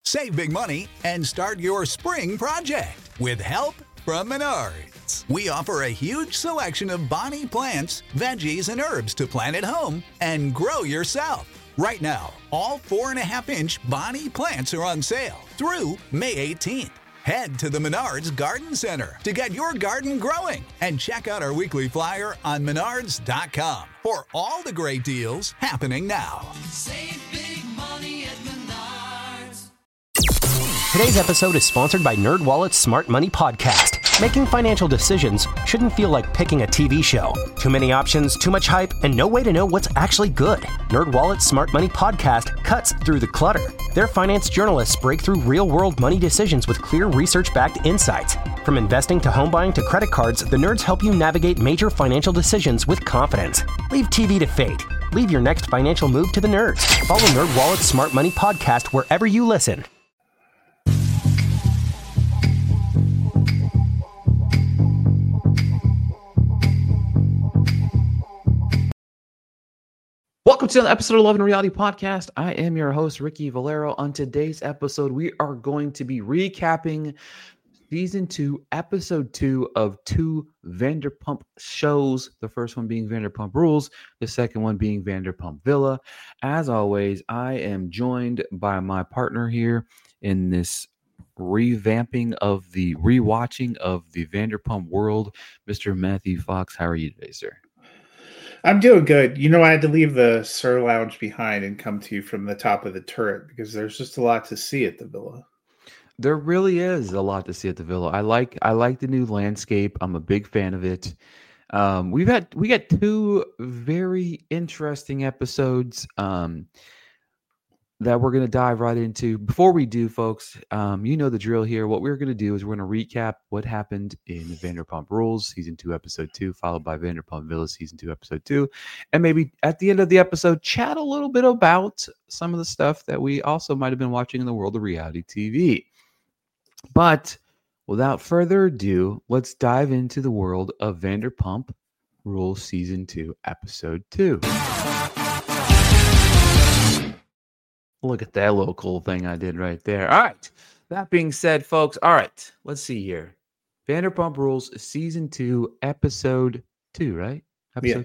Save big money and start your spring project with help from Menards. We offer a huge selection of Bonnie plants, veggies, and herbs to plant at home and grow yourself. Right now, all 4.5-inch Bonnie plants are on sale through May 18th. Head to the Menards Garden Center to get your garden growing and check out our weekly flyer on menards.com for all the great deals happening now. Save big money at Menards. Today's episode is sponsored by NerdWallet's Smart Money Podcast. Making financial decisions shouldn't feel like picking a TV show. Too many options, too much hype, and no way to know what's actually good. NerdWallet's Smart Money Podcast cuts through the clutter. Their finance journalists break through real-world money decisions with clear research-backed insights. From investing to home buying to credit cards, the nerds help you navigate major financial decisions with confidence. Leave TV to fate. Leave your next financial move to the nerds. Follow NerdWallet's Smart Money Podcast wherever you listen. Welcome to episode 11 of Reality Podcast. I am your host, Ricky Valero. On today's episode, we are going to be recapping season 2, episode 2 of 2 Vanderpump shows. The first one being Vanderpump Rules, the second one being Vanderpump Villa. As always, I am joined by my partner here in this rewatching of the Vanderpump world, Mr. Matthew Fox. How are you today, sir? I'm doing good. You know, I had to leave the Sir Lounge behind and come to you from the top of the turret because there's just a lot to see at the villa. There really is a lot to see at the villa. I like the new landscape. I'm a big fan of it. We got 2 very interesting episodes that we're going to dive right into. Before we do, folks, you know the drill here. What we're going to do is we're going to recap what happened in Vanderpump Rules, Season 2, Episode 2, followed by Vanderpump Villa, Season 2, Episode 2. And maybe at the end of the episode, chat a little bit about some of the stuff that we also might have been watching in the world of reality TV. But without further ado, let's dive into the world of Vanderpump Rules, Season 2, Episode 2. Look at that little cool thing I did right there. All right. That being said, folks, all right. Let's see here. Vanderpump Rules, Season 2, Episode 2, right? Episode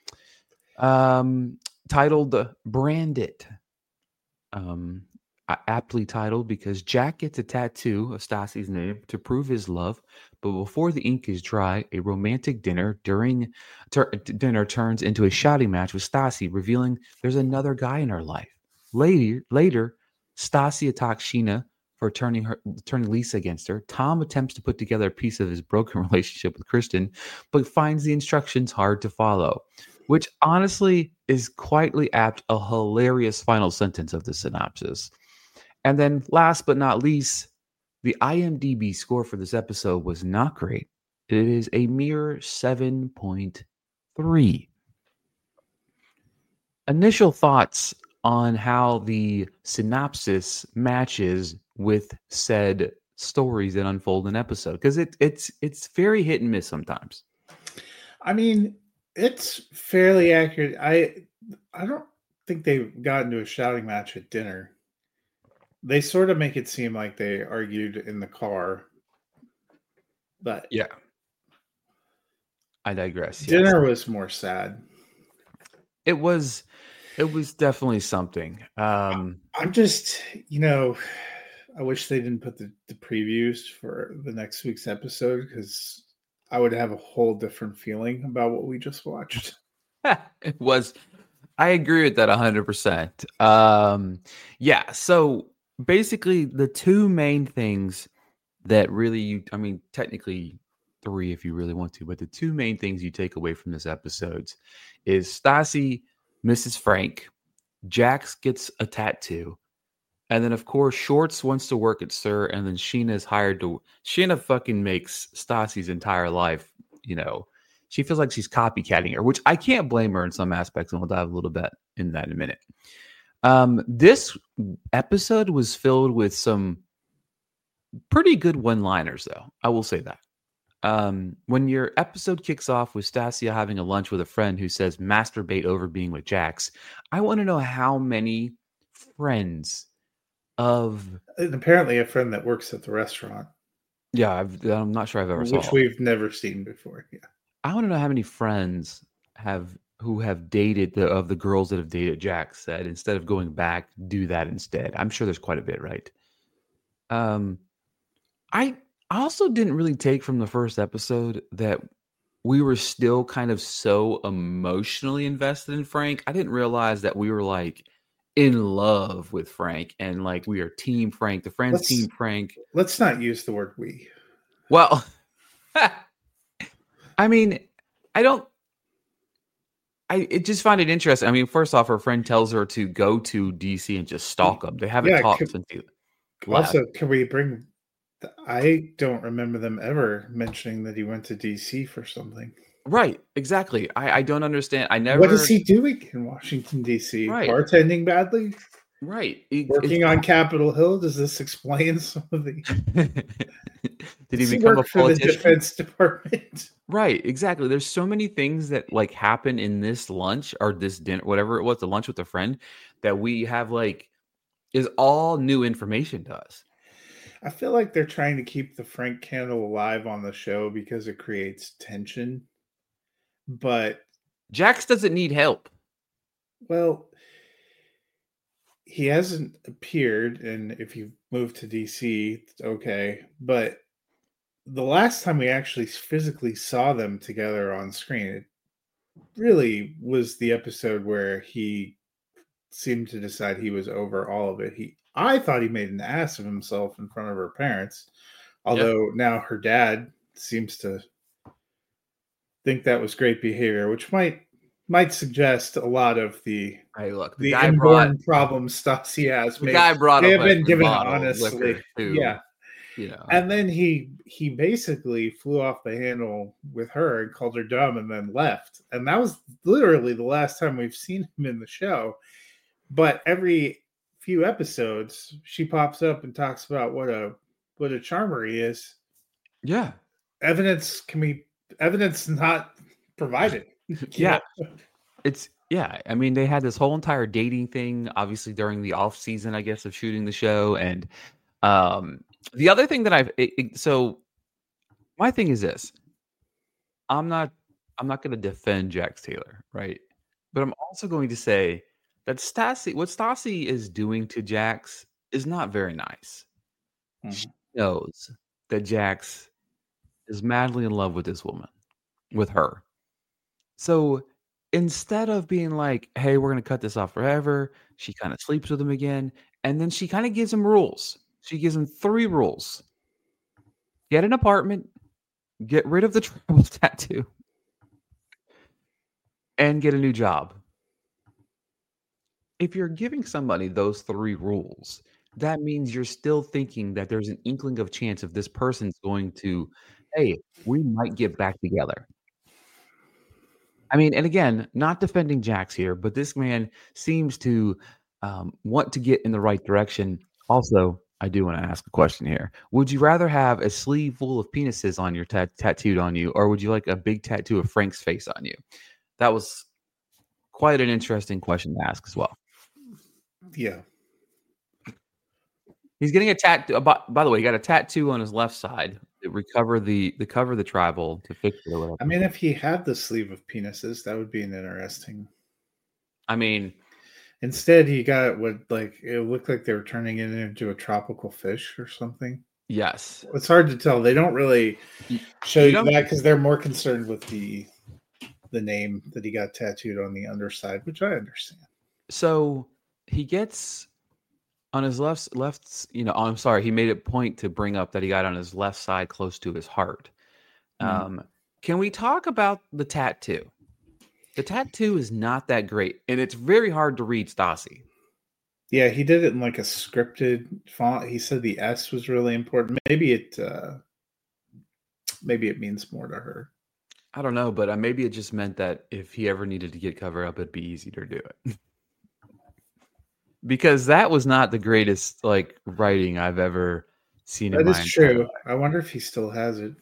2. Titled Brand It. Aptly titled because Jack gets a tattoo of Stassi's name to prove his love. But before the ink is dry, a romantic dinner turns into a shouting match with Stassi, revealing there's another guy in her life. Later, Stassi attacks Scheana for turning Lisa against her. Tom attempts to put together a piece of his broken relationship with Kristen, but finds the instructions hard to follow, which honestly is quietly apt a hilarious final sentence of the synopsis. And then last but not least, the IMDb score for this episode was not great. It is a mere 7.3. Initial thoughts on how the synopsis matches with said stories that unfold in episode, because it's very hit and miss sometimes. I mean, it's fairly accurate. I don't think they got into a shouting match at dinner. They sort of make it seem like they argued in the car, but yeah, I digress. Dinner was more sad. It was definitely something. I'm just, I wish they didn't put the previews for the next week's episode because I would have a whole different feeling about what we just watched. It was, I agree with that 100%. Yeah. So basically the 2 main things that really, technically 3 if you really want to, but the 2 main things you take away from this episode is Stassi misses Frank, Jax gets a tattoo, and then of course Shorts wants to work at Sir, and then Scheana is hired to. Scheana fucking makes Stassi's entire life, she feels like she's copycatting her, which I can't blame her in some aspects, and we'll dive a little bit in that in a minute. This episode was filled with some pretty good one-liners, though. I will say that. When your episode kicks off with Stassi having a lunch with a friend who says masturbate over being with Jax, I want to know how many friends of And apparently a friend that works at the restaurant, I'm not sure I've ever which saw. we've never seen before. Yeah. I want to know how many friends who have dated the girls that have dated Jax said instead of going back, do that instead. I'm sure there's quite a bit, right? I also didn't really take from the first episode that we were still kind of so emotionally invested in Frank. I didn't realize that we were like in love with Frank and like we are team Frank, the friends team Frank. Let's not use the word we. Well, I mean, I just find it interesting. I mean, first off, her friend tells her to go to DC and just stalk him. They haven't talked since he left. Also, can we bring? I don't remember them ever mentioning that he went to DC for something. Right, exactly. I don't understand. I never. What is he doing in Washington DC? Right. Bartending badly? Right. Working on Capitol Hill? Does this explain some of the? Did he become a for the politician? Defense Department? Right, exactly. There's so many things that like happen in this lunch or this dinner, whatever it was, the lunch with a friend, that we have like is all new information to us. I feel like they're trying to keep the Frank candle alive on the show because it creates tension. But Jax doesn't need help. Well, he hasn't appeared, and if you move to DC, it's okay. But the last time we actually physically saw them together on screen, it really was the episode where he seemed to decide he was over all of it. I thought he made an ass of himself in front of her parents, although now her dad seems to think that was great behavior, which might suggest a lot of the inborn problems Stassi has. The guy brought up been given honestly, too, And then he basically flew off the handle with her and called her dumb and then left. And that was literally the last time we've seen him in the show. But every few episodes, she pops up and talks about what a charmer he is. Yeah, evidence not provided. Yeah. I mean, they had this whole entire dating thing, obviously during the off season, I guess, of shooting the show. And the other thing that so my thing is this: I'm not going to defend Jax Taylor, right? But I'm also going to say that what Stassi is doing to Jax is not very nice. Mm-hmm. She knows that Jax is madly in love with this woman, with her. So instead of being like, hey, we're going to cut this off forever, she kind of sleeps with him again. And then she kind of gives him rules. She gives him 3 rules. Get an apartment, get rid of the tribal tattoo, and get a new job. If you're giving somebody those 3 rules, that means you're still thinking that there's an inkling of chance of this person's going to, hey, we might get back together. I mean, and again, not defending Jax here, but this man seems to want to get in the right direction. Also, I do want to ask a question here. Would you rather have a sleeve full of penises on your tattooed on you, or would you like a big tattoo of Frank's face on you? That was quite an interesting question to ask as well. Yeah. He's getting a tattoo. By the way, he got a tattoo on his left side to recover the tribal to fix it or whatever. I mean, if he had the sleeve of penises, that would be an interesting. I mean, instead he got what it looked like they were turning it into a tropical fish or something. Yes, it's hard to tell. They don't really show you that because they're more concerned with the name that he got tattooed on the underside, which I understand. So he gets. On his left, I'm sorry, he made a point to bring up that he got on his left side close to his heart. Can we talk about the tattoo? The tattoo is not that great, and it's very hard to read Stassi. Yeah, he did it in like a scripted font. He said the S was really important. Maybe it means more to her. I don't know, but maybe it just meant that if he ever needed to get covered up, it'd be easy to do it. Because that was not the greatest writing I've ever seen. That is true. I wonder if he still has it.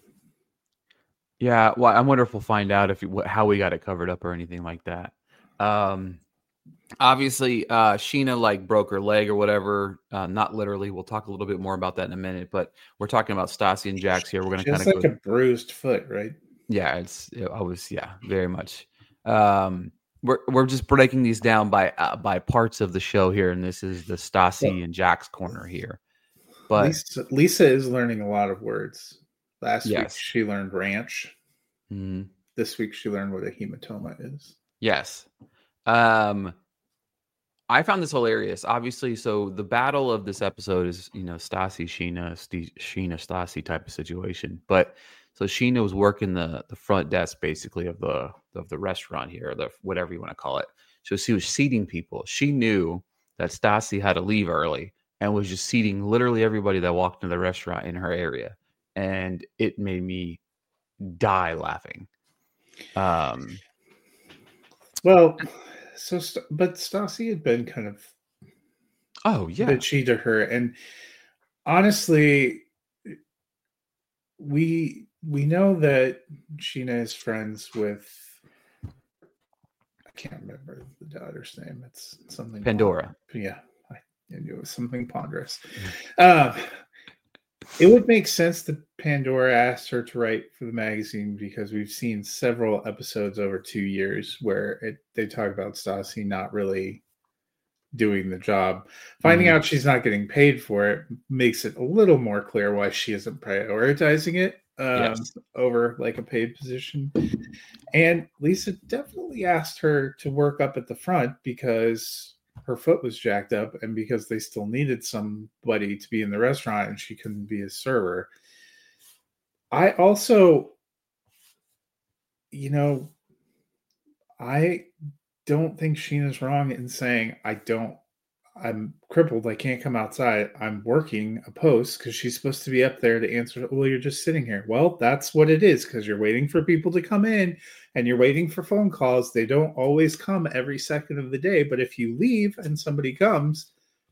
Yeah, well, I wonder if we'll find out how we got it covered up or anything like that. Obviously, Sheena like broke her leg or whatever. Not literally. We'll talk a little bit more about that in a minute. But we're talking about Stassi and Jax here. We're going to She kind has of like go. a bruised foot, right? Yeah, very much. We're just breaking these down by parts of the show here, and this is the Stassi and Jax corner here. But Lisa is learning a lot of words. Last week yes, she learned ranch. Mhm. This week she learned what a hematoma is. Yes. I found this hilarious. Obviously, so the battle of this episode is, Stassi, Sheena, Stassi type of situation. But so Sheena was working the front desk basically of the restaurant here, or the whatever you want to call it. So she was seating people. She knew that Stassi had to leave early and was just seating literally everybody that walked into the restaurant in her area, and it made me die laughing. Well, but Stassi had been kind of Oh yeah, bitchy to her, and honestly, we know that Sheena is friends with, I can't remember the daughter's name. It's something Pandora. Yeah, I knew it was something ponderous. It would make sense that Pandora asked her to write for the magazine because we've seen several episodes over 2 years where they talk about Stassi not really doing the job. Finding out she's not getting paid for it makes it a little more clear why she isn't prioritizing it over like a paid position. And Lisa definitely asked her to work up at the front because her foot was jacked up and because they still needed somebody to be in the restaurant and she couldn't be a server. I also, I don't think Sheena's wrong in saying, I'm crippled. I can't come outside. I'm working a post because she's supposed to be up there to answer. Well, you're just sitting here. Well, that's what it is because you're waiting for people to come in and you're waiting for phone calls. They don't always come every second of the day. But if you leave and somebody comes,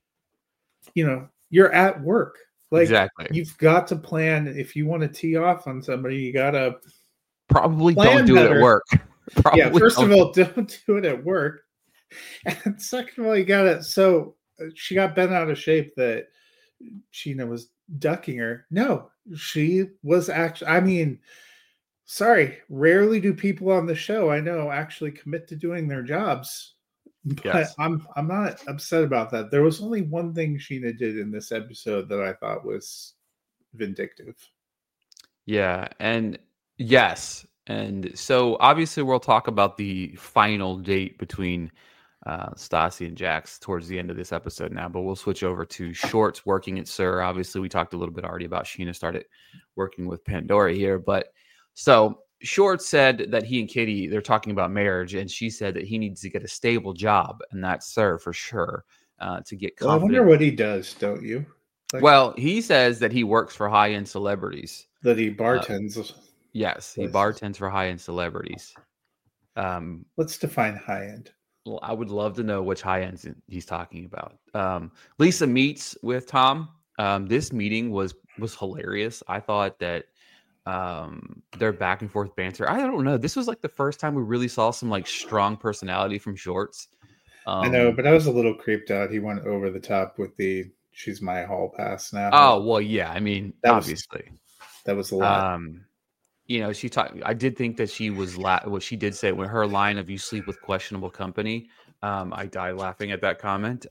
you're at work. Like, exactly. You've got to plan. If you want to tee off on somebody, you got to probably don't do it at work. First of all, don't do it at work. And second of all, you got it. So she got bent out of shape that Sheena was ducking her. No, she was actually, sorry, rarely do people on the show I know actually commit to doing their jobs. But yes. I'm not upset about that. There was only one thing Sheena did in this episode that I thought was vindictive. Yeah, and yes. And so obviously we'll talk about the final date between Stassi and Jax towards the end of this episode now, but we'll switch over to Shorts working at SUR. Obviously, we talked a little bit already about Sheena started working with Pandora here, but so Shorts said that he and Katie, they're talking about marriage, and she said that he needs to get a stable job, and that's SUR for sure, to get confident. Well, I wonder what he does, don't you? Well, he says that he works for high-end celebrities. That he bartends. Yes, he bartends for high-end celebrities. Let's define high-end. Well, I would love to know which high ends he's talking about. Lisa meets with Tom. This meeting was hilarious. I thought that their back and forth banter. I don't know. This was like the first time we really saw some like strong personality from Shorts. I know, but I was a little creeped out. He went over the top with the "she's my hall pass" now. Oh well, yeah. I mean, obviously, that was a lot. She talked. I did think that she was what she did say when her line of "you sleep with questionable company." I died laughing at that comment.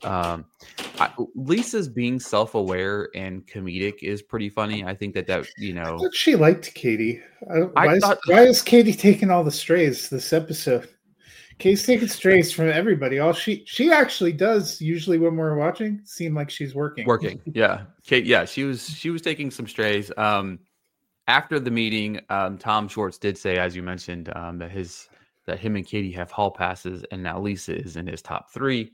Lisa's being self-aware and comedic is pretty funny. I think that I thought she liked Katie. Why is Katie taking all the strays this episode? Katie's taking strays from everybody. All she actually does usually when we're watching seem like she's working. Yeah. Kate. Yeah, she was taking some strays. After the meeting, Tom Shorts did say, as you mentioned, that him and Katie have hall passes, and now Lisa is in his top 3.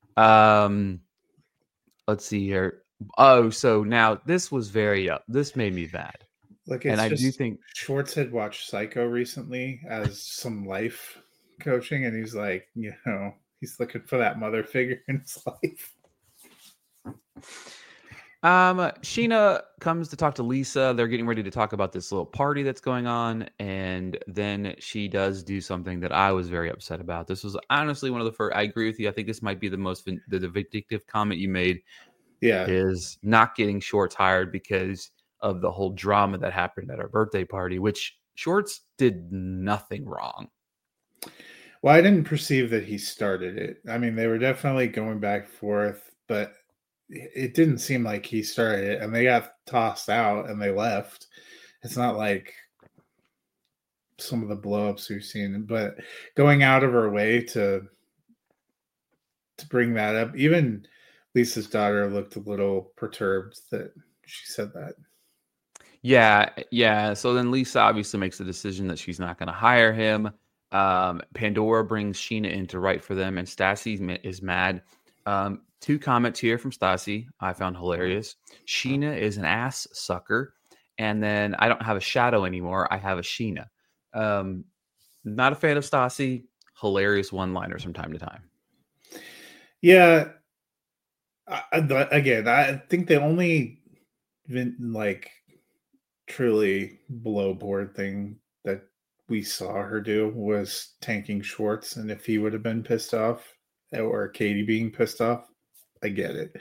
Let's see here. Oh, so now this was this made me mad. And I do think Shorts had watched Psycho recently as some life coaching, and he's like, he's looking for that mother figure in his life. Sheena comes to talk to Lisa. They're getting ready to talk about this little party that's going on, and then she does do something that I was very upset about. This was honestly one of the first. I agree with you. I think this might be the most the vindictive comment you made Yeah. is not getting Shorts hired because of the whole drama that happened at our birthday party, which Shorts did nothing wrong. Well, I didn't perceive that he started it. I mean, they were definitely going back and forth, but it didn't seem like he started it, and they got tossed out and they left. It's not like some of the blowups we've seen, but going out of her way to bring that up, even Lisa's daughter looked a little perturbed that she said that. Yeah. So then Lisa obviously makes the decision that she's not going to hire him. Pandora brings Sheena in to write for them, and Stassi is mad. 2 comments here from Stassi I found hilarious. Sheena is an ass sucker, and then I don't have a shadow anymore. I have a Sheena. Not a fan of Stassi. Hilarious one-liners from time to time. Yeah. Again, I think the only like truly below board thing that we saw her do was tanking Schwartz, and if he would have been pissed off or Katie being pissed off, I get it.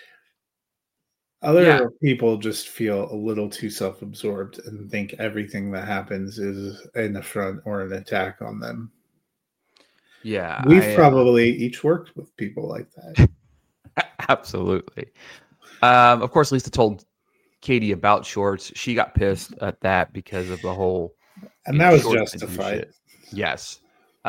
Other people just feel a little too self-absorbed and think everything that happens is an affront or an attack on them. Yeah, We've probably each worked with people like that. Absolutely. Of course, Lisa told Katie about Shorts. She got pissed at that because of the whole, and that was justified. Yes.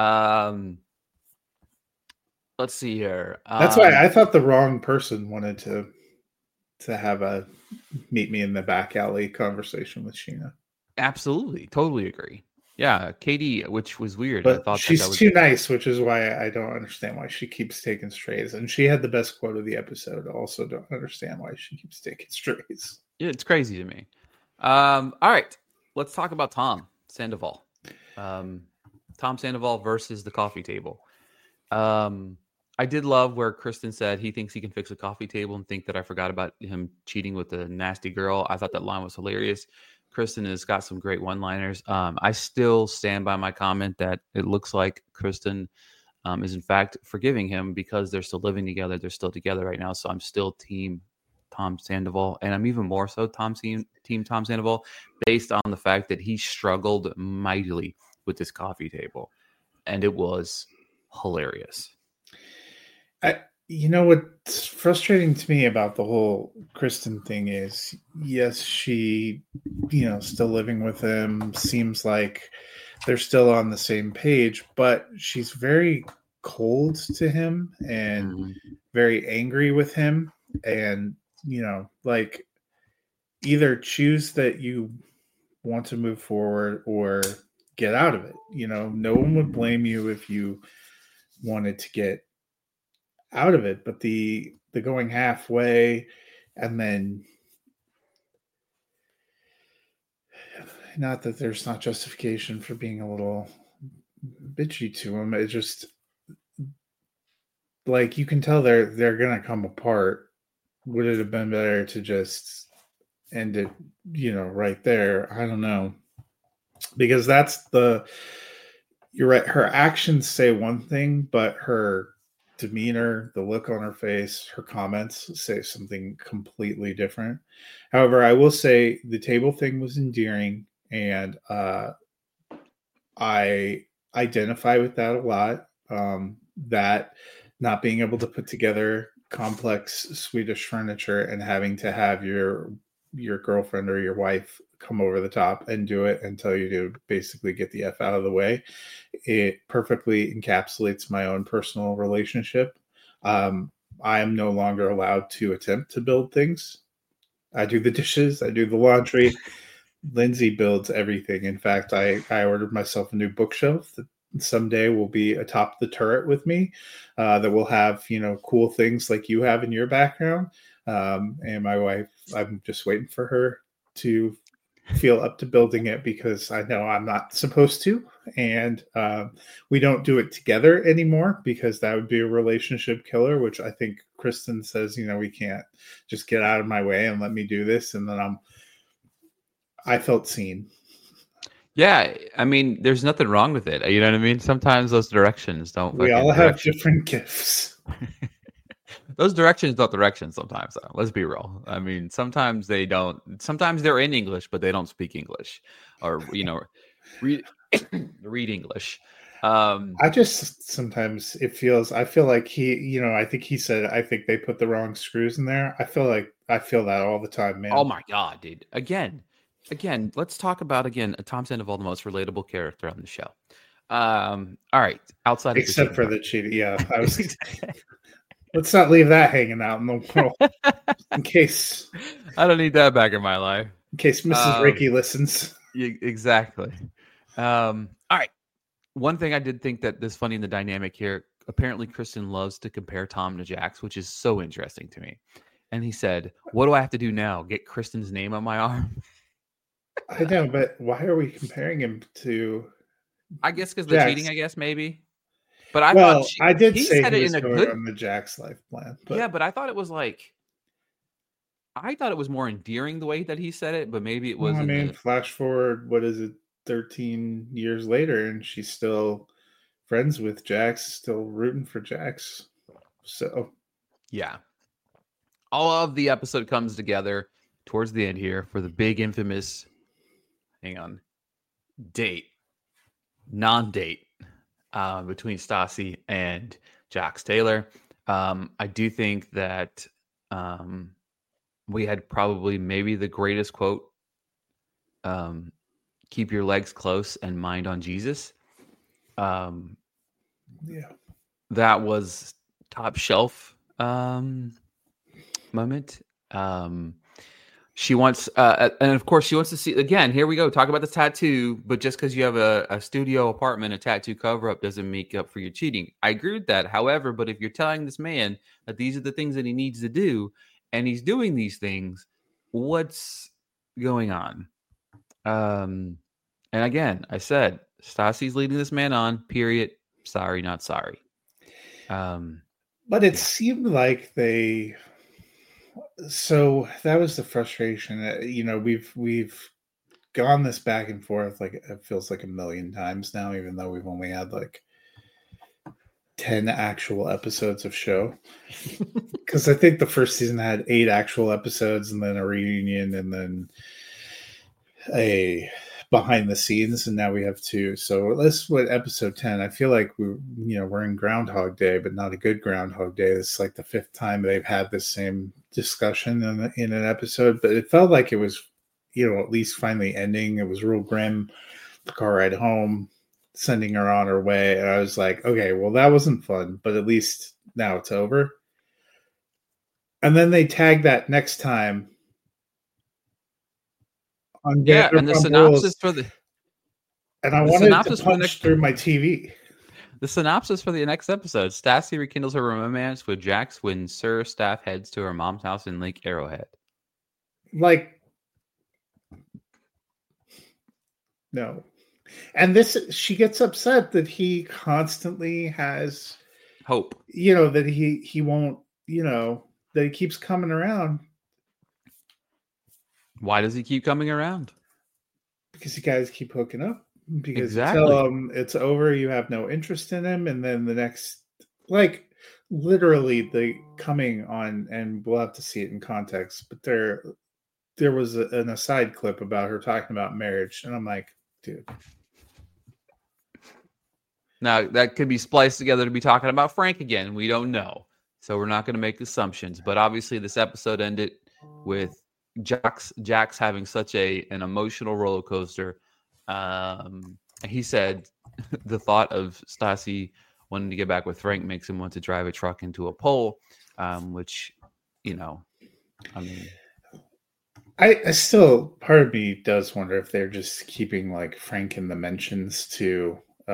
Let's see here. That's why I thought the wrong person wanted to have a meet me in the back alley conversation with Sheena. Absolutely. Totally agree. Yeah. Katie, which was weird. But I thought she's that was too nice, which is why I don't understand why she keeps taking strays. And she had the best quote of the episode. I also don't understand why she keeps taking strays. Yeah, it's crazy to me. All right. Let's talk about Tom Sandoval. Tom Sandoval versus the coffee table. I did love where Kristen said he thinks he can fix a coffee table and think that I forgot about him cheating with the nasty girl. I thought that line was hilarious. Kristen has got some great one-liners. I still stand by my comment that it looks like Kristen is in fact forgiving him because they're still living together. They're still together right now. So I'm still team Tom Sandoval, and I'm even more so team Tom Sandoval based on the fact that he struggled mightily with this coffee table, and it was hilarious. You know what's frustrating to me about the whole Kristen thing is, yes, she, still living with him, seems like they're still on the same page, but she's very cold to him and very angry with him. And, like either choose that you want to move forward or get out of it. No one would blame you if you wanted to get out of it, but the going halfway and then, not that there's not justification for being a little bitchy to him, it just like you can tell they're gonna come apart. Would it have been better to just end it right there? I don't know, because you're right, her actions say one thing, but her demeanor, the look on her face, her comments say something completely different. However, I will say the table thing was endearing, and I identify with that a lot. That not being able to put together complex Swedish furniture and having to have your girlfriend or your wife come over the top and do it and tell you to basically get the F out of the way. It perfectly encapsulates my own personal relationship. I am no longer allowed to attempt to build things. I do the dishes, I do the laundry. Lindsay builds everything. In fact, I ordered myself a new bookshelf that someday will be atop the turret with me, that will have, cool things like you have in your background. And my wife, I'm just waiting for her to feel up to building it because I know I'm not supposed to, and we don't do it together anymore because that would be a relationship killer. Which I think Kristen says, we can't just get out of my way and let me do this, and then I felt seen. Yeah, I mean, there's nothing wrong with it. You know what I mean? Sometimes those directions don't. We all have different gifts. Those directions don't directions sometimes, though. Let's be real. I mean, sometimes they don't. Sometimes they're in English, but they don't speak English, or read English. I just sometimes I feel like he, I think he said, I think they put the wrong screws in there. I feel that all the time, man. Oh my God, dude! Again, let's talk about Tom Sandoval, the most relatable character on the show. All right, outside except for the cheating. Yeah, I was. Let's not leave that hanging out in the world in case. I don't need that back in my life. In case Mrs. Ricky listens. Exactly. All right. One thing I did think that is funny in the dynamic here, apparently Kristen loves to compare Tom to Jax, which is so interesting to me. And he said, what do I have to do now? Get Kristen's name on my arm? I know, but why are we comparing him to I guess because the cheating, I guess, maybe. But I did say said he it was in a going good on the Jax life plan. But... Yeah, but I thought it was more endearing the way that he said it, but maybe it was. Flash forward, what is it, 13 years later, and she's still friends with Jax, still rooting for Jax. So, yeah. All of the episode comes together towards the end here for the big infamous, non-date between Stassi and Jax Taylor. I do think that we had probably maybe the greatest quote, keep your legs close and mind on Jesus. Yeah. That was top shelf moment. She wants, and of course, she wants to see, again, here we go, talk about the tattoo, but just because you have a studio apartment, a tattoo cover-up doesn't make up for your cheating. I agree with that. However, but if you're telling this man that these are the things that he needs to do, and he's doing these things, what's going on? And again, I said, Stassi's leading this man on, period. Sorry, not sorry. But it seemed like so that was the frustration. We've gone this back and forth, like it feels like a million times now, even though we've only had like 10 actual episodes of show. Because I think the first season had 8 actual episodes and then a reunion and then a behind the scenes, and now we have 2. So this is what episode 10. I feel like we're in Groundhog Day, but not a good Groundhog Day. It's like the 5th time they've had the same discussion in an episode, but it felt like it was, at least finally ending. It was real grim. The car ride home, sending her on her way, and I was like, okay, well that wasn't fun, but at least now it's over. And then they tagged that next time. And the synopsis for the and I wanted to punch through my TV. The synopsis for the next episode: Stassi rekindles her romance with Jax when Sir Staff heads to her mom's house in Lake Arrowhead. No, and she gets upset that he constantly has hope. That he won't. That he keeps coming around. Why does he keep coming around? Because you guys keep hooking up. Because exactly. You tell him it's over, you have no interest in him, and then the next, literally the coming on, and we'll have to see it in context, but there was an aside clip about her talking about marriage, and I'm like, dude. Now, that could be spliced together to be talking about Frank again. We don't know. So we're not going to make assumptions. But obviously, this episode ended with Jax having such an emotional roller coaster. He said the thought of Stassi wanting to get back with Frank makes him want to drive a truck into a pole, which, I still, part of me does wonder if they're just keeping Frank in the mentions to.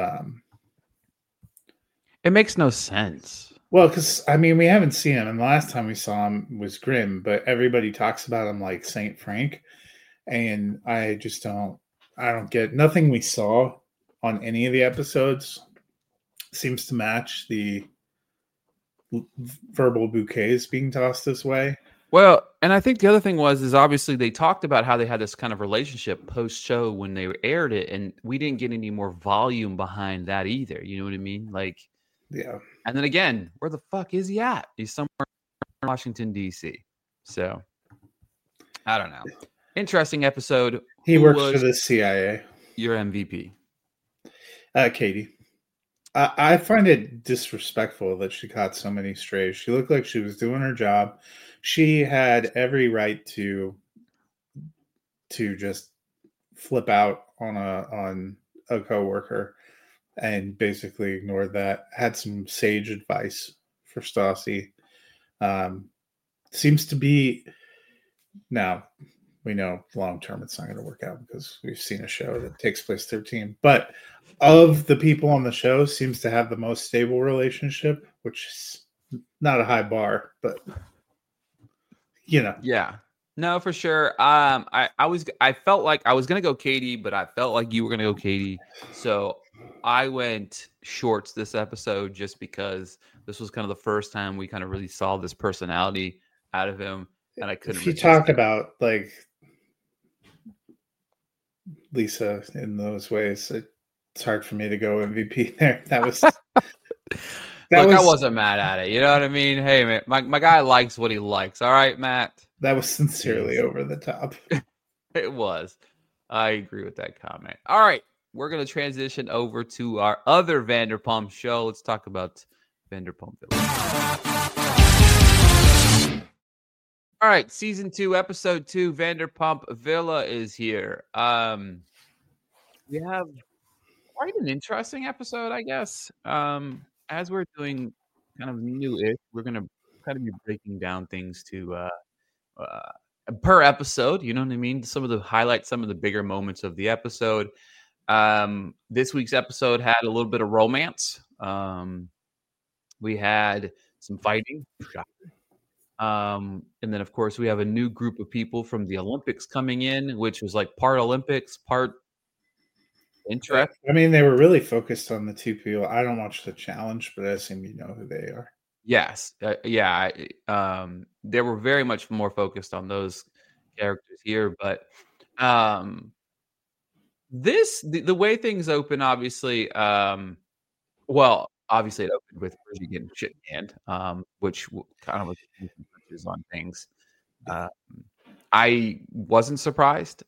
It makes no sense. Well, because we haven't seen him, and the last time we saw him was Grimm, but everybody talks about him like Saint Frank, and I just don't. I don't get nothing we saw on any of the episodes seems to match the verbal bouquets being tossed this way. Well, and I think the other thing is obviously they talked about how they had this kind of relationship post show when they aired it, and we didn't get any more volume behind that either. You know what I mean? Like, Yeah. And then again, where the fuck is he at? He's somewhere in Washington, D.C. So, I don't know. Interesting episode. He Who works for was the CIA. your MVP? Katie. I find it disrespectful that she caught so many strays. She looked like she was doing her job. She had every right to just flip out on a coworker and basically ignored that. Had some sage advice for Stassi. Seems to be now. We know long term it's not going to work out because we've seen a show that takes place 13. But of the people on the show, seems to have the most stable relationship, which is not a high bar, but Yeah. No, for sure. I felt like I was gonna go Katie, but I felt like you were gonna go Katie, so I went Shorts this episode just because this was kind of the first time we kind of really saw this personality out of him, and I couldn't. If you resist talk it. about like Lisa in those ways, it's hard for me to go MVP there. That was I wasn't mad at it. You know what I mean? Hey, man, my guy likes what he likes. All right, Matt. that was sincerely over the top. It was. I agree with that comment. All right. We're going to transition over to our other Vanderpump show. Let's talk about Vanderpump Villa. All right. Season 2, episode 2, Vanderpump Villa is here. We have quite an interesting episode, I guess. As we're doing kind of new-ish, we're going to kind of be breaking down things to per episode, you know what I mean? Some of the highlights, some of the bigger moments of the episode. This week's episode had a little bit of romance. We had some fighting. And then, of course, we have a new group of people from the Olympics coming in, which was like part Olympics, part interest. I mean, they were really focused on the two people. I don't watch the challenge, but I assume you know who they are. Yes. They were very much more focused on those characters here. But the way things open, obviously, obviously it opened with Bridget getting shit canned, which kind of was on things. I wasn't surprised.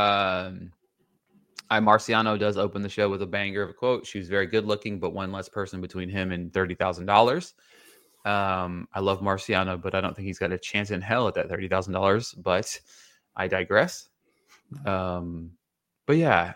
Marciano does open the show with a banger of a quote. She was very good looking, but one less person between him and $30,000. I love Marciano, but I don't think he's got a chance in hell at that $30,000. But I digress. But yeah,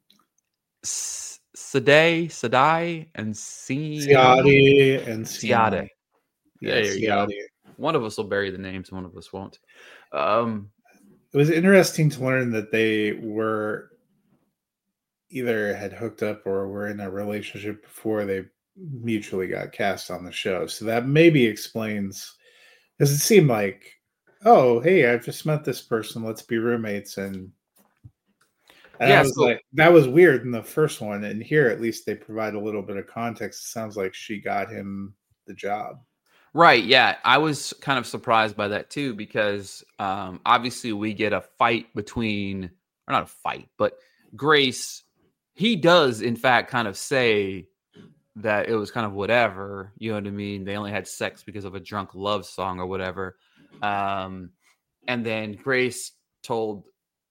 Sadai, and Ciati and Ciati. Yeah, There you go. Ciati. One of us will bury the names, one of us won't. It was interesting to learn that they were either had hooked up or were in a relationship before they mutually got cast on the show. So that maybe explains, because it seemed like, oh, hey, I've just met this person. Let's be roommates. And Yeah, I was so- like, that was weird in the first one. And here, at least, they provide a little bit of context. It sounds like she got him the job. Right. Yeah. I was kind of surprised by that too, because obviously we get a fight between, or not a fight, but Grace, he does in fact kind of say that it was kind of whatever, you know what I mean? They only had sex because of a drunk love song or whatever. And then Grace told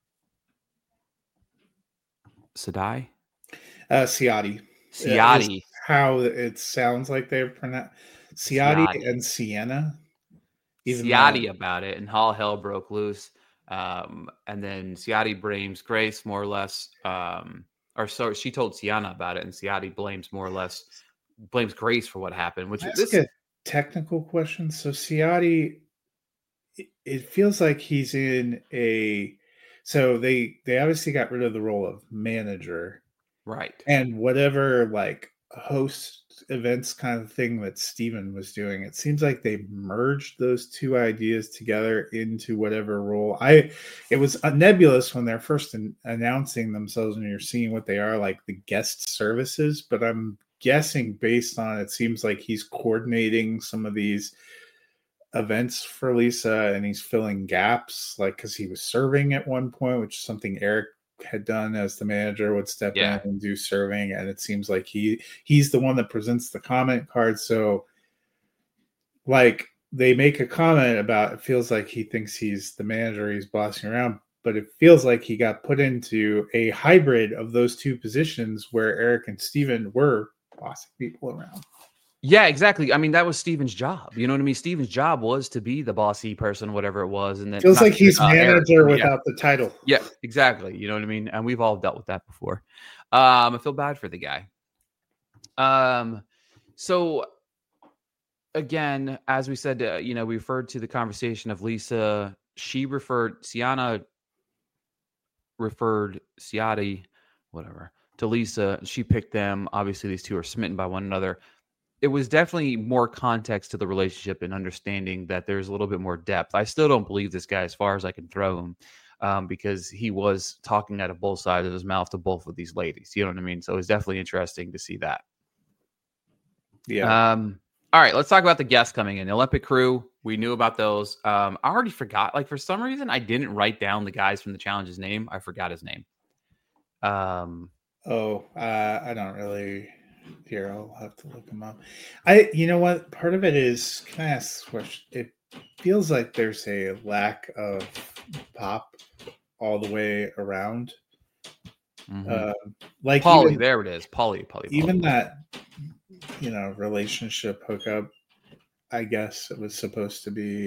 Ciati Ciati. Ciati. How it sounds like they're pronounced. Ciati Ciati. and Sienna. Ciati about it, and all hell broke loose. And then Ciati blames Grace more or less, or so she told Sienna about it, and Ciati blames Grace for what happened. Which Ask a technical question. So Ciati, it feels like he's in a. So they obviously got rid of the role of manager, right? and whatever like host events kind of thing that Steven was doing. It seems like they merged those two ideas together into whatever role. It was nebulous when they're first announcing themselves, and you're seeing what they are, like the guest services. But I'm guessing based on it seems like he's coordinating some of these events for Lisa, and he's filling gaps, like because he was serving at one point, which is something Eric had done as the manager, would step in and do serving, and it seems like he's the one that presents the comment card. So like they make a comment about, it feels like he thinks he's the manager, he's bossing around, but it feels like he got put into a hybrid of those two positions where Eric and Steven were bossing people around. Yeah, exactly. I mean, that was Steven's job. You know what I mean? Steven's job was to be the bossy person, whatever it was. And then feels like he's manager without the title. Yeah, exactly. You know what I mean? And we've all dealt with that before. I feel bad for the guy. So again, as we said, we referred to the conversation of Lisa. Sienna referred Ciati, whatever, to Lisa. She picked them. Obviously, these two are smitten by one another. It was definitely more context to the relationship and understanding that there's a little bit more depth. I still don't believe this guy as far as I can throw him, because he was talking out of both sides of his mouth to both of these ladies. You know what I mean? So it's definitely interesting to see that. Yeah. All right, let's talk about the guests coming in. The Olympic crew, we knew about those. I already forgot. Like, for some reason, I didn't write down the guys from the challenge's name. I forgot his name. I don't really... Here, I'll have to look them up. You know what? Part of it is, can I ask a question? It feels like there's a lack of pop all the way around. Mm-hmm. Like Polly, there it is. Polly. Even that, relationship hookup, I guess it was supposed to be.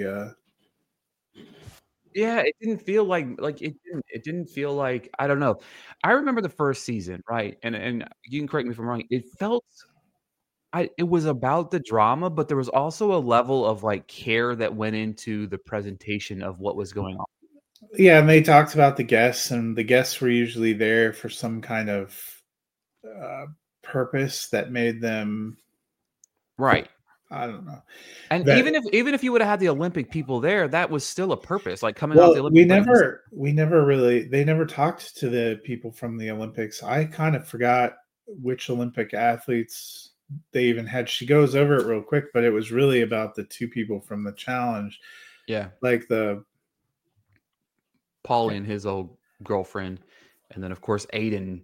Yeah, it didn't feel like it didn't feel like, I don't know. I remember the first season, right? And you can correct me if I'm wrong. It felt it was about the drama, but there was also a level of like care that went into the presentation of what was going on. Yeah, and they talked about the guests, and the guests were usually there for some kind of purpose that made them right. I don't know. And even if you would have had the Olympic people there, that was still a purpose. Like coming out the Olympics. They never talked to the people from the Olympics. I kind of forgot which Olympic athletes they even had. She goes over it real quick, but it was really about the two people from the challenge. Yeah. Like the Paulie and his old girlfriend. And then of course Aiden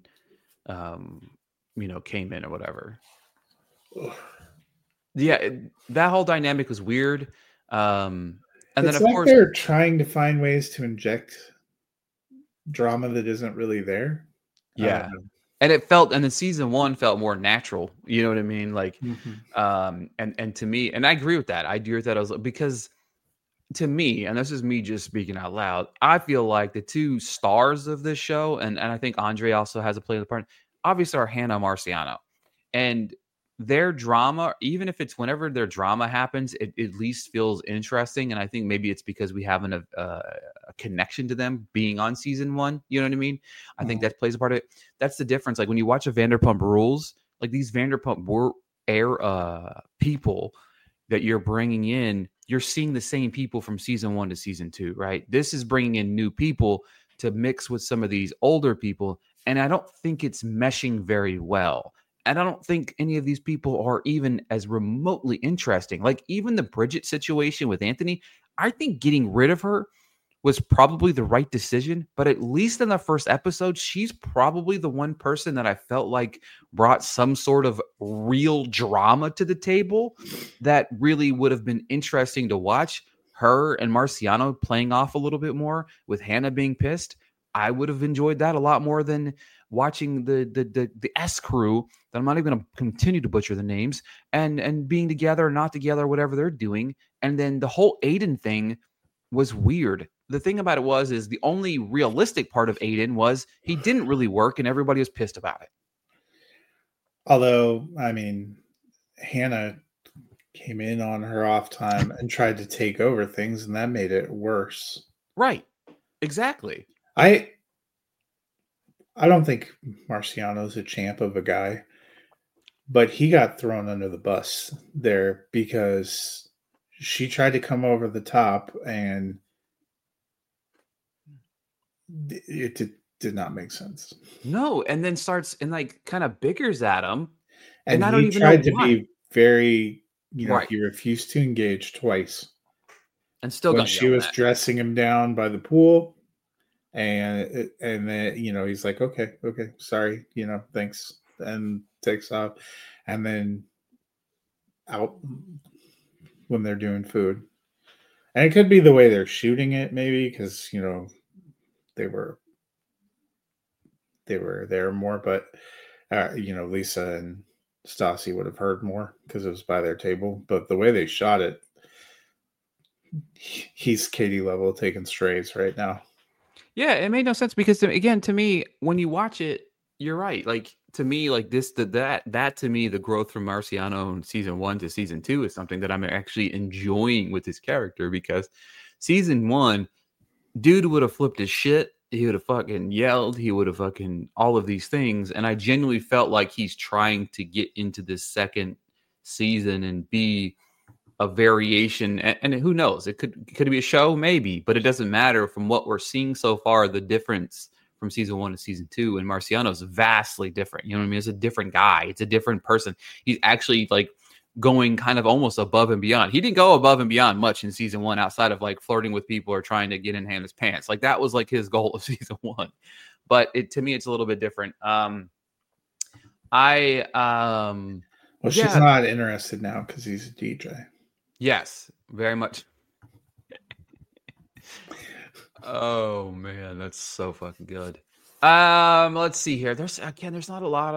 came in or whatever. Ugh. Yeah, that whole dynamic was weird. And then, of course, they're trying to find ways to inject drama that isn't really there. Yeah, and then season 1 felt more natural. You know what I mean? Like, and to me, and I agree with that. I agree with that because to me, and this is me just speaking out loud, I feel like the two stars of this show, and I think Andre also has a play in the part. Obviously, are Hannah and Marciano, and their drama, even if it's whenever their drama happens, it at least feels interesting. And I think maybe it's because we have a connection to them being on season 1. You know what I mean? I think that plays a part of it. That's the difference. Like when you watch a Vanderpump Rules, like these Vanderpump people that you're bringing in, you're seeing the same people from season 1 to season 2, right? This is bringing in new people to mix with some of these older people. And I don't think it's meshing very well. And I don't think any of these people are even as remotely interesting. Like even the Bridget situation with Anthony, I think getting rid of her was probably the right decision. But at least in the first episode, she's probably the one person that I felt like brought some sort of real drama to the table that really would have been interesting to watch. Her and Marciano playing off a little bit more with Hannah being pissed. I would have enjoyed that a lot more than watching the S crew that I'm not even going to continue to butcher the names and being together or not together, whatever they're doing. And then the whole Aiden thing was weird. The thing about it is the only realistic part of Aiden was he didn't really work and everybody was pissed about it. Although, I mean, Hannah came in on her off time and tried to take over things, and that made it worse. Right. Exactly. I don't think Marciano's a champ of a guy, but he got thrown under the bus there because she tried to come over the top and it did not make sense. No, and then starts and like kind of bickers at him. And I don't he even tried know to why. be very, Right. he refused to engage twice. And still When got she yelled was at. dressing him down by the pool, and then he's like, okay, sorry, thanks, and takes off, and then out when they're doing food. And it could be the way they're shooting it, maybe, because they were there more, but Lisa and Stassi would have heard more because it was by their table. But the way they shot it, he's Katie level taking strays right now. Yeah, it made no sense because again, to me, when you watch it, you're right. Like to me, like that to me, the growth from Marciano in season 1 to season 2 is something that I'm actually enjoying with his character, because season 1, dude would have flipped his shit. He would have fucking yelled. He would have fucking all of these things. And I genuinely felt like he's trying to get into this second season and be a variation. And who knows? It could be a show, maybe, but it doesn't matter. From what we're seeing so far, the difference from season 1 to season 2 and Marciano is vastly different. You know what I mean? It's a different guy. It's a different person. He's actually like going kind of almost above and beyond. He didn't go above and beyond much in season 1 outside of like flirting with people or trying to get in Hannah's pants. Like that was like his goal of season 1. But to me, it's a little bit different. She's not interested now because he's a DJ. Yes, very much. Oh man, that's so fucking good. Let's see here. There's not a lot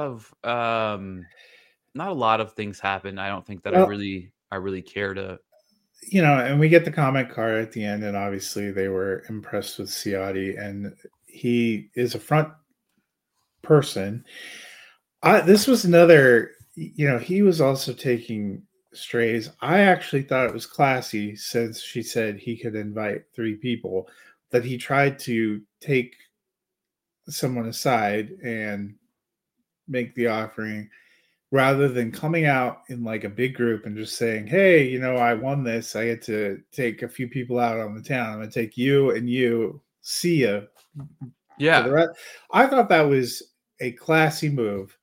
of things happen. I don't think that I really care to. And we get the comment card at the end, and obviously they were impressed with Ciotti, and he is a front person. This was another, he was also taking strays. I actually thought it was classy, since she said he could invite 3 people, that he tried to take someone aside and make the offering, rather than coming out in like a big group and just saying, hey, I won this. I get to take a few people out on the town. I'm going to take you and you. See ya. Yeah. I thought that was a classy move.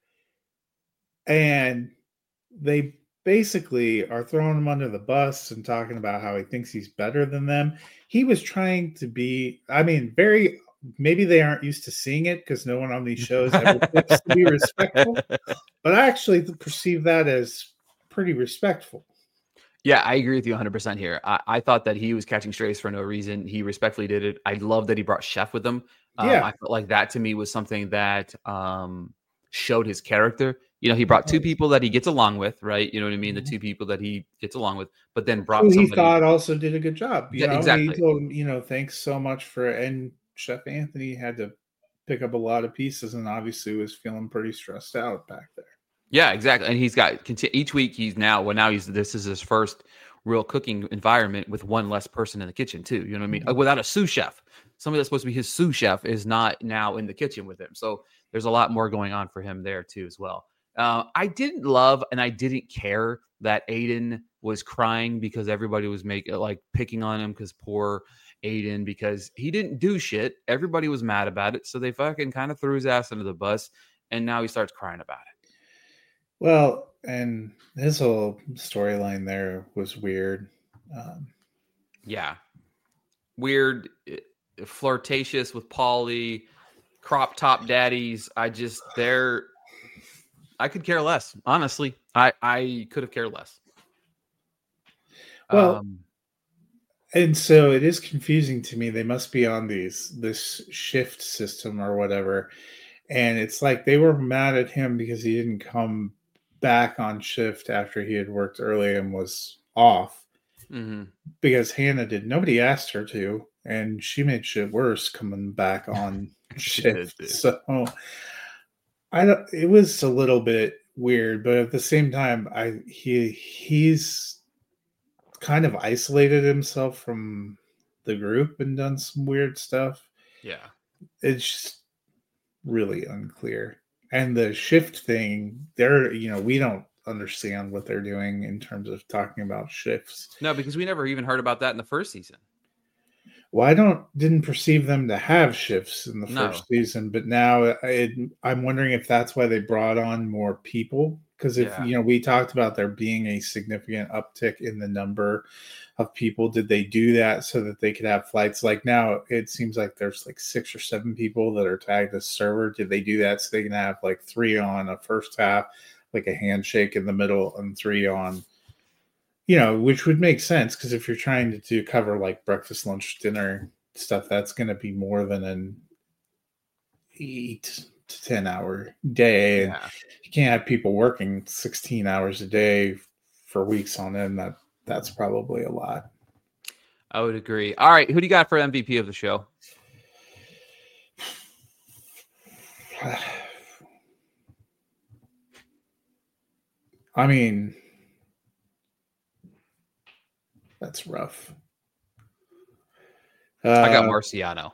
And they basically are throwing him under the bus and talking about how he thinks he's better than them. He was trying to be, maybe they aren't used to seeing it because no one on these shows ever thinks to be respectful. But I actually perceive that as pretty respectful. Yeah, I agree with you 100% here. I thought that he was catching strays for no reason. He respectfully did it. I love that he brought Chef with him. I felt like that to me was something that showed his character. He brought 2 people that he gets along with, right? You know what I mean? The 2 people that he gets along with, but then brought somebody he thought also did a good job. Exactly. He told him, thanks so much and Chef Anthony had to pick up a lot of pieces and obviously was feeling pretty stressed out back there. Yeah, exactly. And he's got each week this is his first real cooking environment with one less person in the kitchen too. You know what I mean? Without a sous chef, somebody that's supposed to be his sous chef is not now in the kitchen with him. So there's a lot more going on for him there too as well. I didn't love and I didn't care that Aiden was crying because everybody was picking on him because poor Aiden, because he didn't do shit. Everybody was mad about it. So they fucking kind of threw his ass under the bus and now he starts crying about it. Well, and his whole storyline there was weird. Yeah. Weird, flirtatious with Paulie, crop top daddies. I could care less. Honestly, I could have cared less. Well, and so it is confusing to me. They must be on this shift system or whatever. And it's like they were mad at him because he didn't come back on shift after he had worked early and was off. Mm-hmm. Because Hannah did. Nobody asked her to. And she made shit worse coming back on shift. So it was a little bit weird, but at the same time, he's kind of isolated himself from the group and done some weird stuff. Yeah. It's just really unclear. And the shift thing, they're, we don't understand what they're doing in terms of talking about shifts. No, because we never even heard about that in the first season. Well, I didn't perceive them to have shifts in the No. first season, but now I'm wondering if that's why they brought on more people. Because if we talked about there being a significant uptick in the number of people, did they do that so that they could have flights? Like now, it seems like there's like 6 or 7 people that are tagged as server. Did they do that so they can have like 3 on a first half, like a handshake in the middle, and 3 on? Which would make sense, because if you're trying to cover like breakfast, lunch, dinner stuff, that's going to be more than an 8 to 10 hour day. And you can't have people working 16 hours a day for weeks on end. That's probably a lot. I would agree. All right. Who do you got for MVP of the show? I mean, that's rough. I got Marciano.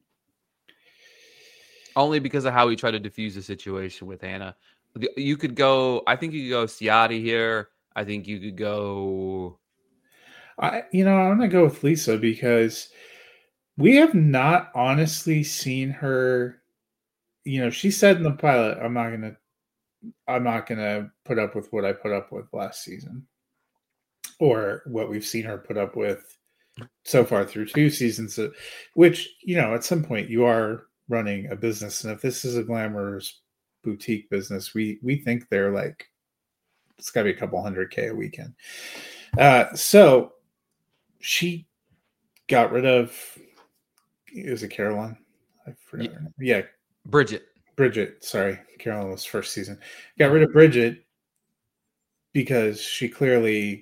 Only because of how he tried to diffuse the situation with Hannah. You could go, I think you could go Ciotti here. I think you could go. I'm going to go with Lisa, because we have not honestly seen her. She said in the pilot, I'm not going to put up with what I put up with last season, or what we've seen her put up with so far through 2 seasons, which, at some point you are running a business. And if this is a glamorous boutique business, we think they're like, it's got to be a couple $100K a weekend. So she got rid of, is it Caroline? I forgot her name. Yeah. Bridget. Sorry. Caroline was first season. Got rid of Bridget because she clearly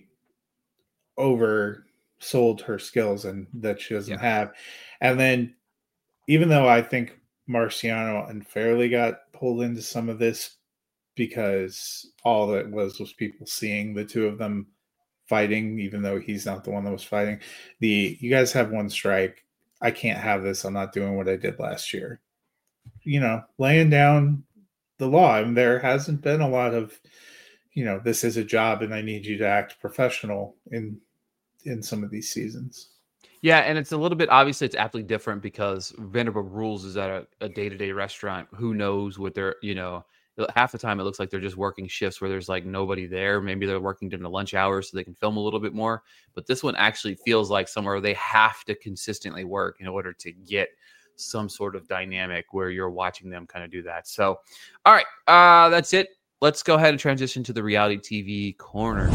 oversold her skills and that she doesn't have. And then, even though I think Marciano unfairly got pulled into some of this, because all that was people seeing the 2 of them fighting, even though he's not the one that was fighting. You guys have 1 strike. I can't have this. I'm not doing what I did last year. Laying down the law. I mean, there hasn't been a lot of, this is a job and I need you to act professional in some of these seasons. Yeah, and it's a little bit, obviously it's aptly different because Vanderbilt Rules is at a day-to-day restaurant. Who knows what they're, half the time it looks like they're just working shifts where there's like nobody there. Maybe they're working during the lunch hours so they can film a little bit more. But this one actually feels like somewhere they have to consistently work in order to get some sort of dynamic where you're watching them kind of do that. So, all right, that's it. Let's go ahead and transition to the reality TV corner.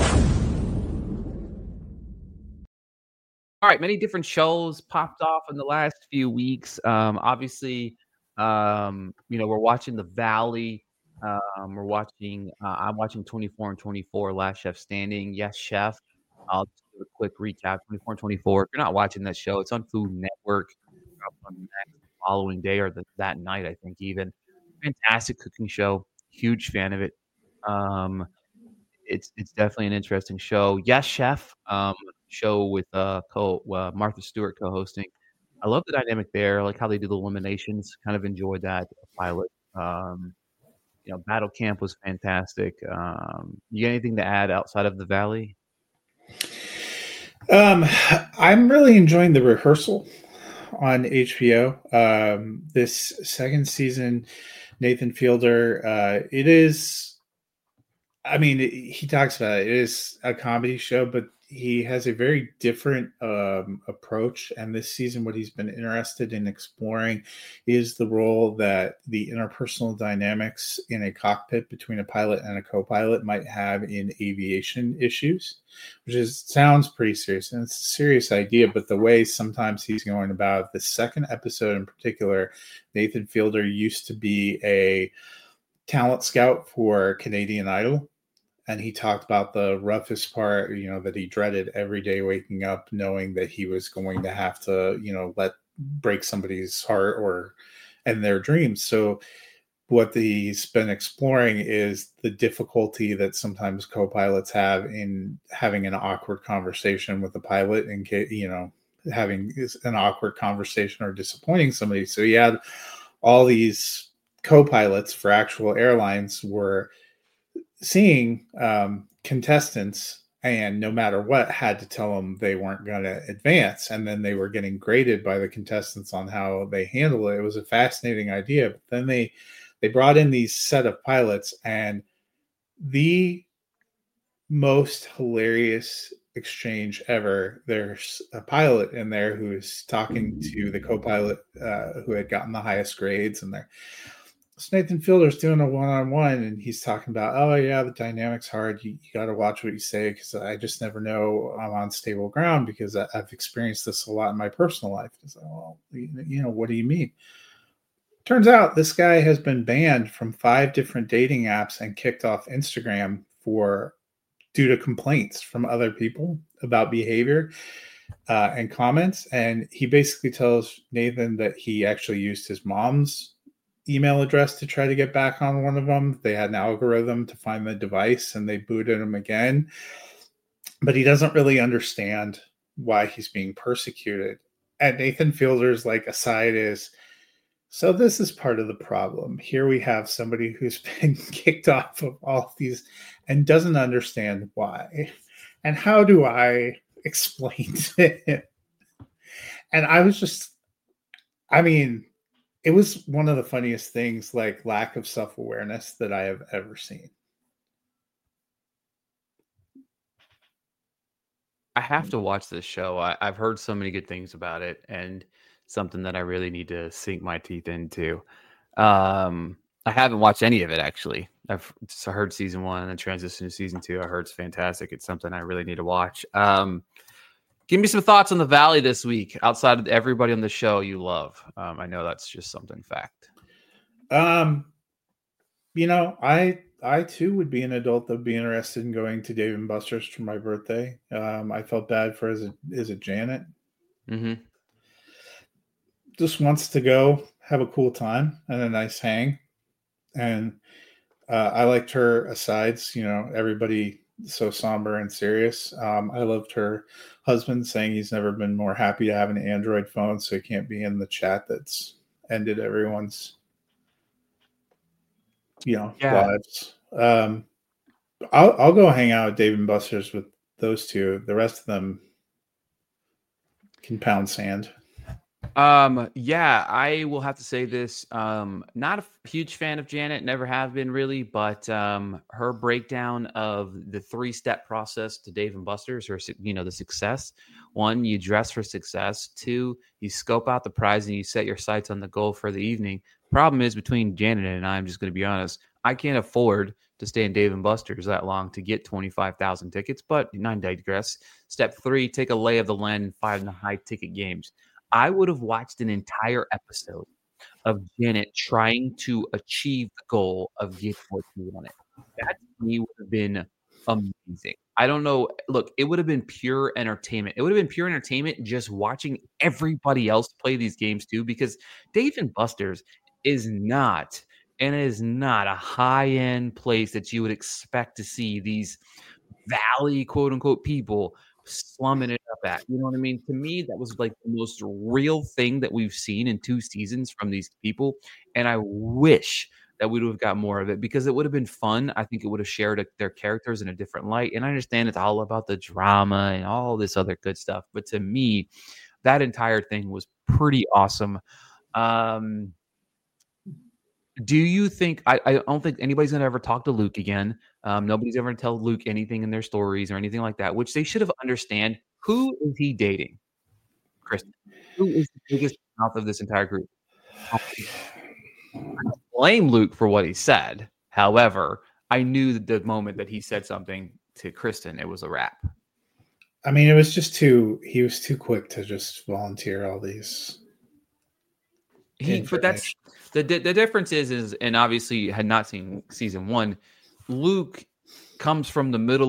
All right, many different shows popped off in the last few weeks. Obviously, we're watching The Valley. I'm watching 24 and 24, Last Chef Standing. Yes, Chef. I'll just do a quick recap. 24 and 24. If you're not watching that show, it's on Food Network. On the next following day or that night, I think even. Fantastic cooking show. Huge fan of it. It's definitely an interesting show. Yes, Chef. Show with Martha Stewart co-hosting. I love the dynamic there. I like how they do the eliminations. Kind of enjoyed that pilot. Battle Camp was fantastic. You got anything to add outside of The Valley? I'm really enjoying The Rehearsal on HBO. This second season, Nathan Fielder. It is. I mean, he talks about it. It is a comedy show, but he has a very different approach. And this season, what he's been interested in exploring is the role that the interpersonal dynamics in a cockpit between a pilot and a co-pilot might have in aviation issues, which sounds pretty serious. And it's a serious idea, but the way sometimes he's going about the second episode in particular, Nathan Fielder used to be a talent scout for Canadian Idol. And he talked about the roughest part, that he dreaded every day waking up, knowing that he was going to have to, break somebody's heart and their dreams. So what he's been exploring is the difficulty that sometimes co-pilots have in having an awkward conversation with the pilot, in case, having an awkward conversation or disappointing somebody. So he had all these co-pilots for actual airlines were seeing contestants, and no matter what, had to tell them they weren't going to advance, and then they were getting graded by the contestants on how they handled it. It was a fascinating idea. But then they brought in these set of pilots, and the most hilarious exchange ever. There's a pilot in there who is talking to the co-pilot who had gotten the highest grades, and Nathan Fielder's doing a one-on-one, and he's talking about, oh yeah, the dynamic's hard. You got to watch what you say, because I just never know I'm on stable ground, because I've experienced this a lot in my personal life. It's like, well, what do you mean? Turns out this guy has been banned from 5 different dating apps and kicked off Instagram due to complaints from other people about behavior and comments. And he basically tells Nathan that he actually used his mom's email address to try to get back on one of them. They had an algorithm to find the device, and they booted him again. But he doesn't really understand why he's being persecuted. And Nathan Fielder's aside is, so this is part of the problem. Here we have somebody who's been kicked off of all of these and doesn't understand why. And how do I explain to him? And I was just, it was one of the funniest things, lack of self-awareness, that I have ever seen. I have to watch this show. I've heard so many good things about it, and something that I really need to sink my teeth into. I haven't watched any of it, actually. I've heard season 1 and then transition to season 2. I heard it's fantastic. It's something I really need to watch. Give me some thoughts on the Valley this week, outside of everybody on the show you love. I know that's just something fact. I too would be an adult that would be interested in going to Dave & Buster's for my birthday. I felt bad for, is it Janet? Mm-hmm. Just wants to go have a cool time and a nice hang. And I liked her asides, everybody so somber and serious. I loved her husband saying he's never been more happy to have an Android phone, so he can't be in the chat that's ended everyone's lives. I'll go hang out at Dave & Buster's with those two. The rest of them can pound sand. I will have to say this. Not a huge fan of Janet, never have been really, but her breakdown of the 3-step process to Dave & Buster's, or the success. 1, you dress for success. 2, you scope out the prize and you set your sights on the goal for the evening. Problem is, between Janet and I'm just going to be honest, I can't afford to stay in Dave & Buster's that long to get 25,000 tickets, but I digress. Step 3, take a lay of the land and find the high ticket games. I would have watched an entire episode of Janet trying to achieve the goal of getting what she wanted. That to me would have been amazing. I don't know. Look, it would have been pure entertainment. It would have been pure entertainment just watching everybody else play these games too, because Dave & Buster's is not a high-end place that you would expect to see these Valley, quote-unquote, people slumming it up at. You know what I mean? To me, that was the most real thing that we've seen in 2 seasons from these people. And I wish that we would have got more of it, because it would have been fun. I think it would have shared their characters in a different light. And I understand it's all about the drama and all this other good stuff. But to me, that entire thing was pretty awesome. Do you think, I don't think anybody's going to ever talk to Luke again. Nobody's ever going to tell Luke anything in their stories or anything like that, which they should have understand. Who is he dating? Kristen. Who is the biggest mouth of this entire group? I blame Luke for what he said. However, I knew that the moment that he said something to Kristen, it was a wrap. It was just he was too quick to just volunteer all these. But that's the difference is, and obviously you had not seen season 1. Luke comes from the Middle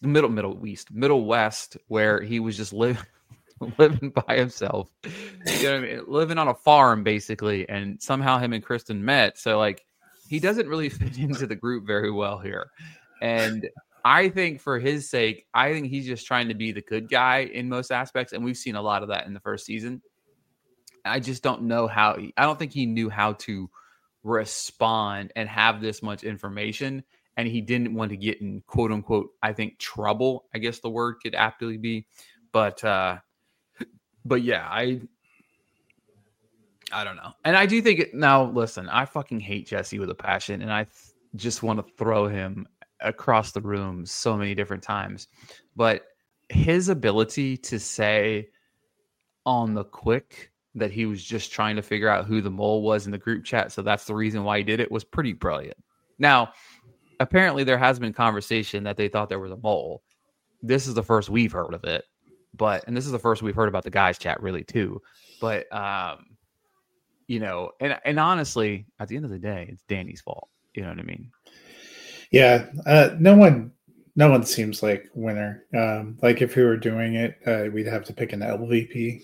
West, where he was just living by himself. You know what I mean? Living on a farm, basically, and somehow him and Kristen met. So he doesn't really fit into the group very well here. And I think for his sake, I think he's just trying to be the good guy in most aspects, and we've seen a lot of that in the first season. I just don't know how. I don't think he knew how to respond and have this much information, and he didn't want to get in quote unquote, I think, trouble, I guess the word could aptly be. But yeah, I don't know. And I do think now, listen, I fucking hate Jesse with a passion, and I just want to throw him across the room so many different times. But his ability to say on the quick that he was just trying to figure out who the mole was in the group chat, so that's the reason why he did it, was pretty brilliant. Now, apparently there has been conversation that they thought there was a mole. This is the first we've heard of it, and this is the first we've heard about the guys chat really too. But you know, and honestly, at the end of the day, it's Danny's fault. You know what I mean? Yeah. No one seems like winner. Like if we were doing it, we'd have to pick an LVP.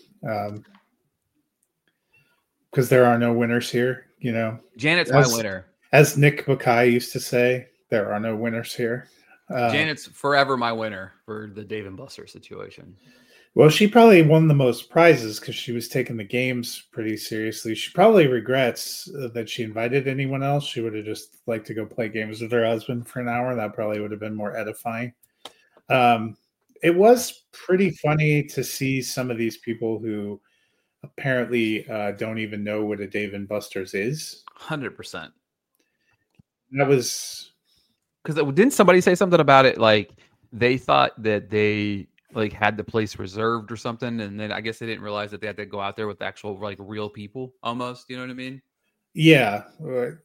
Because there are no winners here, you know. Janet's my winner. As Nick Bukai used to say, there are no winners here. Janet's forever my winner for the Dave and Buster situation. Well, she probably won the most prizes because she was taking the games pretty seriously. She probably regrets that she invited anyone else. She would have just liked to go play games with her husband for an hour. That probably would have been more edifying. It was pretty funny to see some of these people who apparently don't even know what a Dave and Buster's is. 100%. That was because didn't somebody say something about it? Like they thought that they like had the place reserved or something, and then I guess they didn't realize that they had to go out there with actual like real people almost. You know what I mean? Yeah, or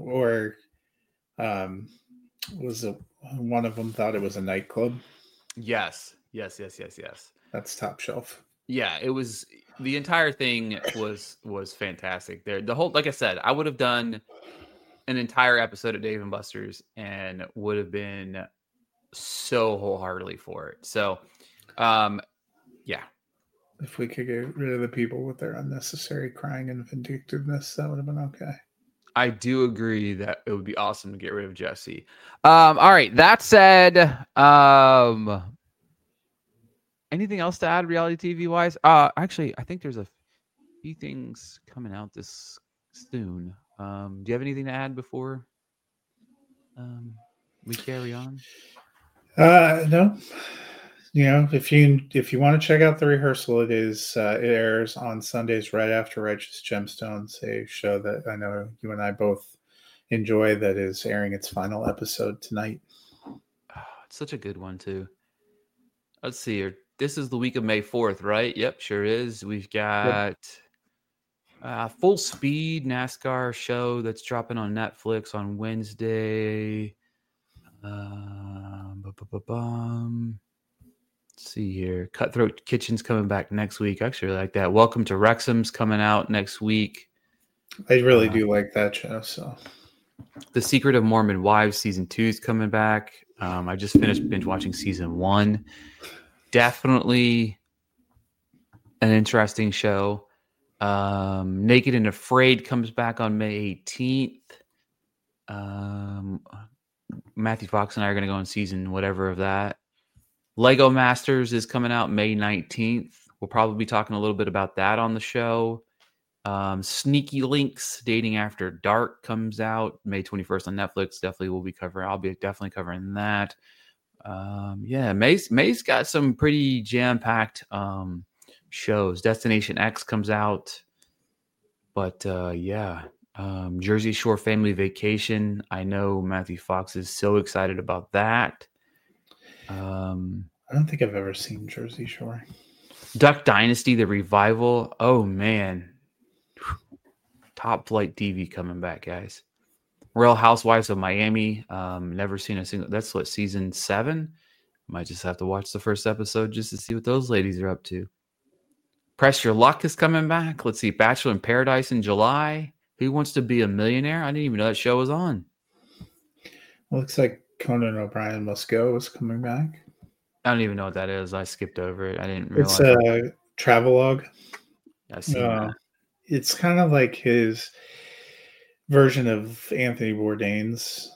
was it one of them thought it was a nightclub? Yes. That's top shelf. Yeah, it was. The entire thing was fantastic. There, the whole, like I said, I would have done an entire episode of Dave and Buster's and would have been so wholeheartedly for it. So, yeah. If we could get rid of the people with their unnecessary crying and vindictiveness, that would have been okay. I do agree that it would be awesome to get rid of Jesse. All right. That said, anything else to add reality TV wise? Actually, I think there's a few things coming out this soon. Do you have anything to add before we carry on? No. You know, if you want to check out the rehearsal, it airs on Sundays right after Righteous Gemstones, a show that I know you and I both enjoy, that is airing its final episode tonight. Oh, it's such a good one too. Let's see here. This is the week of May 4th, right? Yep, sure is. We've got Full Speed NASCAR show that's dropping on Netflix on Wednesday. Let's see here. Cutthroat Kitchen's coming back next week. I actually really like that. Welcome to Wrexham's coming out next week. I really do like that show. So, The Secret of Mormon Wives season 2 is coming back. I just finished binge watching season 1. Definitely an interesting show. Naked and Afraid comes back on May 18th. Matthew Fox and I are going to go on season whatever of that. Lego Masters is coming out May 19th. We'll probably be talking a little bit about that on the show. Sneaky Links Dating After Dark comes out May 21st on Netflix. I'll be definitely covering that. Yeah, May's got some pretty jam-packed shows. Destination X comes out. But yeah, Jersey Shore Family Vacation. I know Matthew Fox is so excited about that. I don't think I've ever seen Jersey Shore. Duck Dynasty, the revival. Oh man. Top flight TV coming back, guys. Real Housewives of Miami. Never seen a single. That's what, season 7? Might just have to watch the first episode just to see what those ladies are up to. Press Your Luck is coming back. Let's see. Bachelor in Paradise in July. Who Wants to Be a Millionaire? I didn't even know that show was on. Looks like Conan O'Brien Must Go is coming back. I don't even know what that is. I skipped over it. I didn't realize. It's a travelogue. I see that. It's kind of like his version of Anthony Bourdain's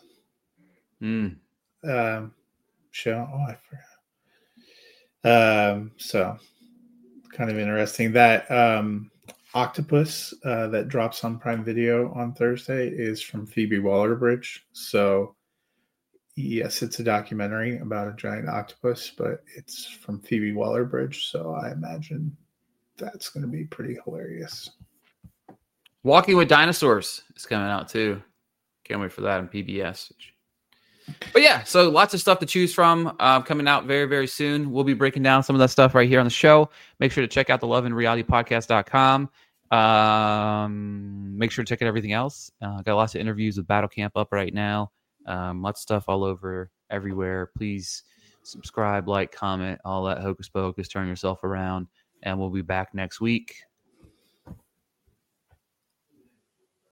show. Oh, I forgot. So kind of interesting. That Octopus that drops on Prime Video on Thursday is from Phoebe Waller-Bridge. So, yes, it's a documentary about a giant octopus, but it's from Phoebe Waller-Bridge. So I imagine that's going to be pretty hilarious. Walking with Dinosaurs is coming out too. Can't wait for that on PBS. But yeah, so lots of stuff to choose from coming out very, very soon. We'll be breaking down some of that stuff right here on the show. Make sure to check out the loveandrealitypodcast.com. Make sure to check out everything else. Got lots of interviews with Battle Camp up right now. Lots of stuff all over everywhere. Please subscribe, like, comment, all that hocus pocus, turn yourself around. And we'll be back next week